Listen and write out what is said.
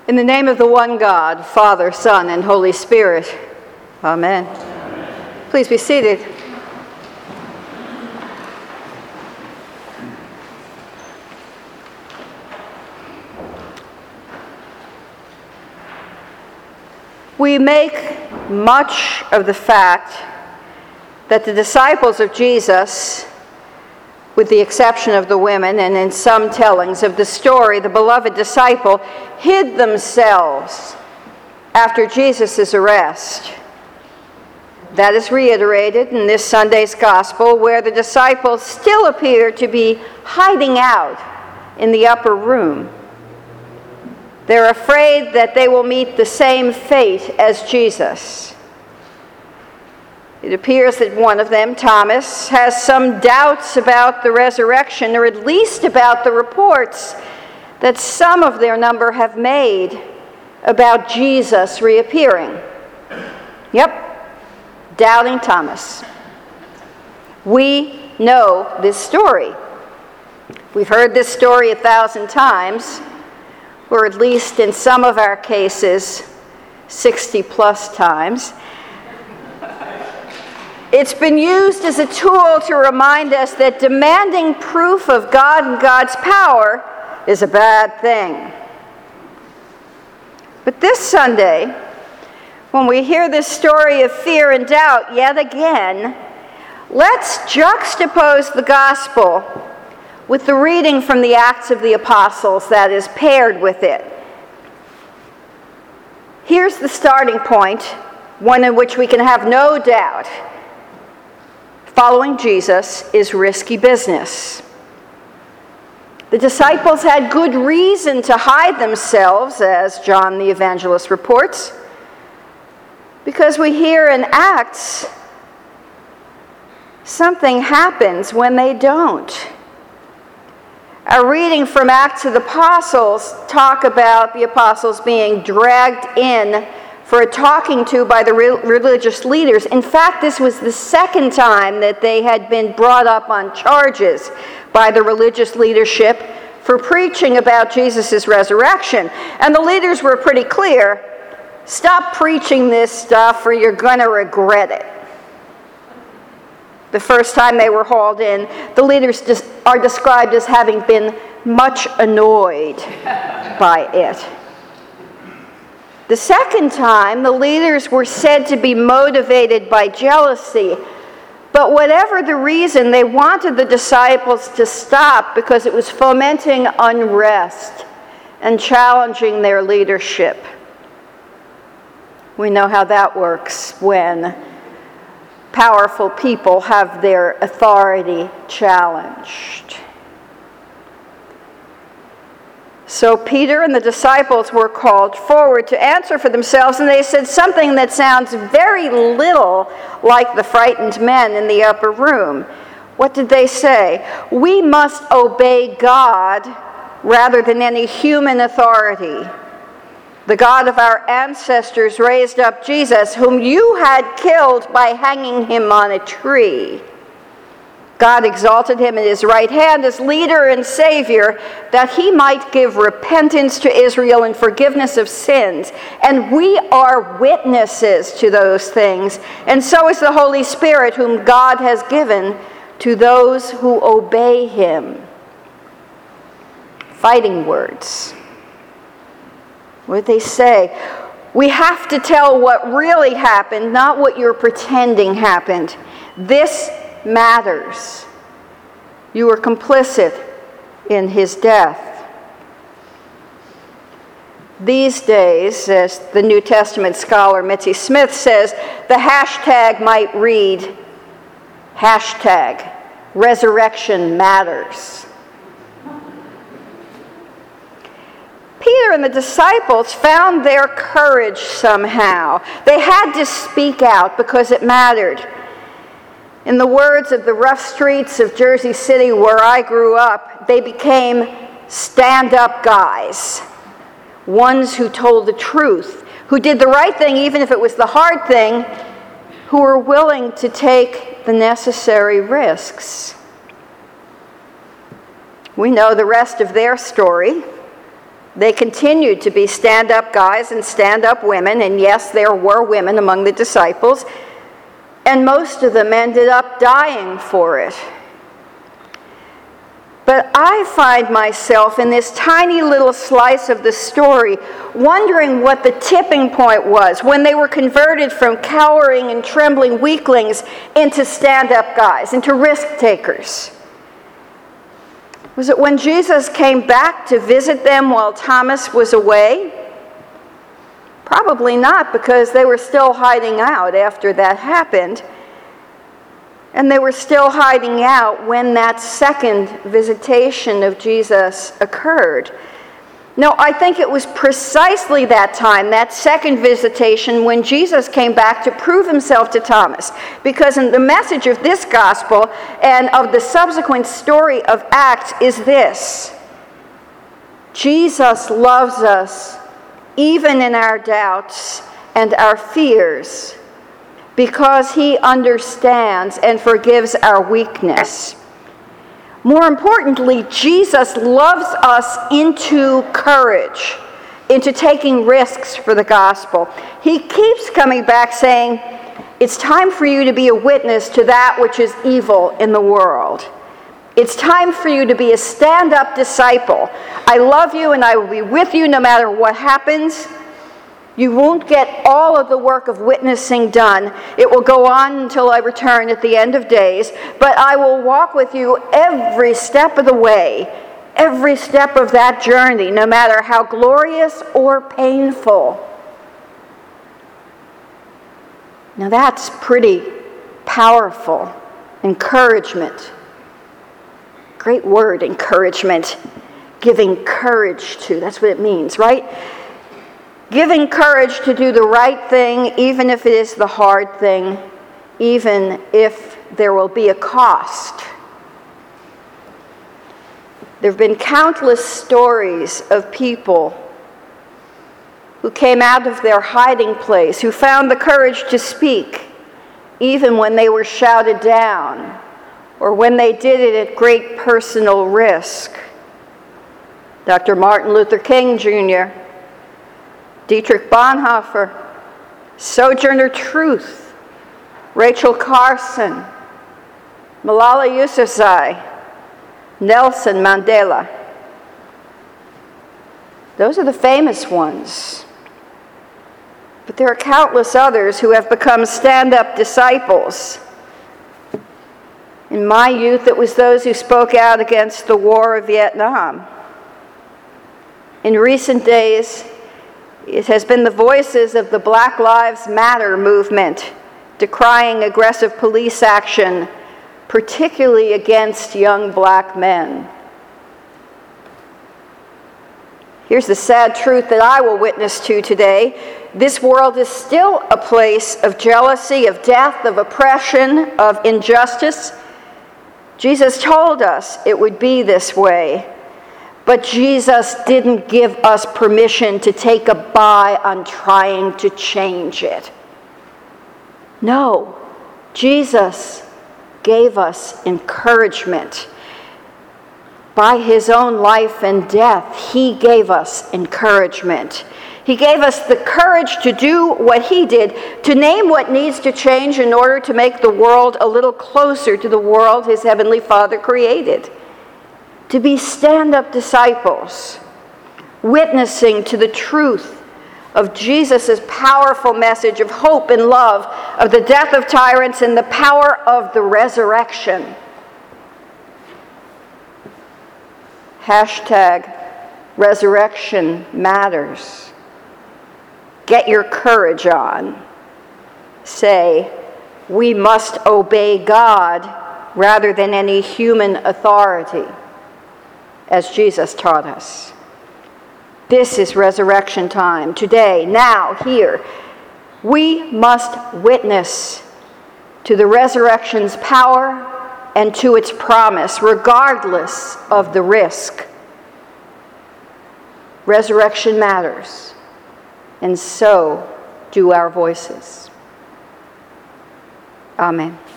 In the name of the one God, Father, Son, and Holy Spirit. Amen. Please be seated. We make much of the fact that the disciples of Jesus, with the exception of the women and in some tellings of the story, the beloved disciple hid themselves after Jesus' arrest. That is reiterated in this Sunday's gospel, where the disciples still appear to be hiding out in the upper room. They're afraid that they will meet the same fate as Jesus. It appears that one of them, Thomas, has some doubts about the resurrection, or at least about the reports that some of their number have made about Jesus reappearing. Yep, doubting Thomas. We know this story. We've heard this story 1,000 times, or at least in some of our cases, 60 plus times. It's been used as a tool to remind us that demanding proof of God and God's power is a bad thing. But this Sunday, when we hear this story of fear and doubt yet again, let's juxtapose the gospel with the reading from the Acts of the Apostles that is paired with it. Here's the starting point, one in which we can have no doubt. Following Jesus is risky business. The disciples had good reason to hide themselves, as John the Evangelist reports, because we hear in Acts something happens when they don't. Our reading from Acts of the Apostles talk about the apostles being dragged in for a talking to by the religious leaders. In fact, this was the second time that they had been brought up on charges by the religious leadership for preaching about Jesus' resurrection. And the leaders were pretty clear, stop preaching this stuff or you're going to regret it. The first time they were hauled in, the leaders are described as having been much annoyed by it. The second time, the leaders were said to be motivated by jealousy. But whatever the reason, they wanted the disciples to stop because it was fomenting unrest and challenging their leadership. We know how that works when powerful people have their authority challenged. So Peter and the disciples were called forward to answer for themselves, and they said something that sounds very little like the frightened men in the upper room. What did they say? We must obey God rather than any human authority. The God of our ancestors raised up Jesus, whom you had killed by hanging him on a tree. God exalted him in his right hand as leader and savior, that he might give repentance to Israel and forgiveness of sins. And we are witnesses to those things. And so is the Holy Spirit, whom God has given to those who obey him. Fighting words. What did they say? We have to tell what really happened, not what you're pretending happened. This matters. You were complicit in his death. These days, as the New Testament scholar Mitzi Smith says, the hashtag might read, #resurrection matters. Peter and the disciples found their courage somehow. They had to speak out because it mattered. In the words of the rough streets of Jersey City where I grew up, they became stand-up guys. Ones who told the truth, who did the right thing even if it was the hard thing, who were willing to take the necessary risks. We know the rest of their story. They continued to be stand-up guys and stand-up women, and yes, there were women among the disciples, and most of them ended up dying for it. But I find myself in this tiny little slice of the story wondering what the tipping point was when they were converted from cowering and trembling weaklings into stand-up guys, into risk takers. Was it when Jesus came back to visit them while Thomas was away? Probably not, because they were still hiding out after that happened. And they were still hiding out when that second visitation of Jesus occurred. No, I think it was precisely that time, that second visitation, when Jesus came back to prove himself to Thomas. Because in the message of this gospel and of the subsequent story of Acts is this: Jesus loves us even in our doubts and our fears, because he understands and forgives our weakness. More importantly, Jesus loves us into courage, into taking risks for the gospel. He keeps coming back saying, it's time for you to be a witness to that which is evil in the world. It's time for you to be a stand-up disciple. I love you and I will be with you no matter what happens. You won't get all of the work of witnessing done. It will go on until I return at the end of days, but I will walk with you every step of the way, every step of that journey, no matter how glorious or painful. Now that's pretty powerful encouragement. Great word, encouragement. Giving courage to, that's what it means, right? Giving courage to do the right thing, even if it is the hard thing, even if there will be a cost. There have been countless stories of people who came out of their hiding place, who found the courage to speak, even when they were shouted down, or when they did it at great personal risk. Dr. Martin Luther King Jr., Dietrich Bonhoeffer, Sojourner Truth, Rachel Carson, Malala Yousafzai, Nelson Mandela. Those are the famous ones. But there are countless others who have become stand-up disciples. In my youth, it was those who spoke out against the war of Vietnam. In recent days, it has been the voices of the Black Lives Matter movement decrying aggressive police action, particularly against young black men. Here's the sad truth that I will witness to today. This world is still a place of jealousy, of death, of oppression, of injustice. Jesus told us it would be this way. But Jesus didn't give us permission to take a buy on trying to change it. No, Jesus gave us encouragement. By his own life and death, he gave us encouragement. He gave us the courage to do what he did, to name what needs to change in order to make the world a little closer to the world his heavenly Father created. To be stand-up disciples, witnessing to the truth of Jesus' powerful message of hope and love, of the death of tyrants and the power of the resurrection. #Resurrection matters. Get your courage on. Say, we must obey God rather than any human authority, as Jesus taught us. This is resurrection time. Today, now, here. We must witness to the resurrection's power and to its promise, regardless of the risk. Resurrection matters, and so do our voices. Amen.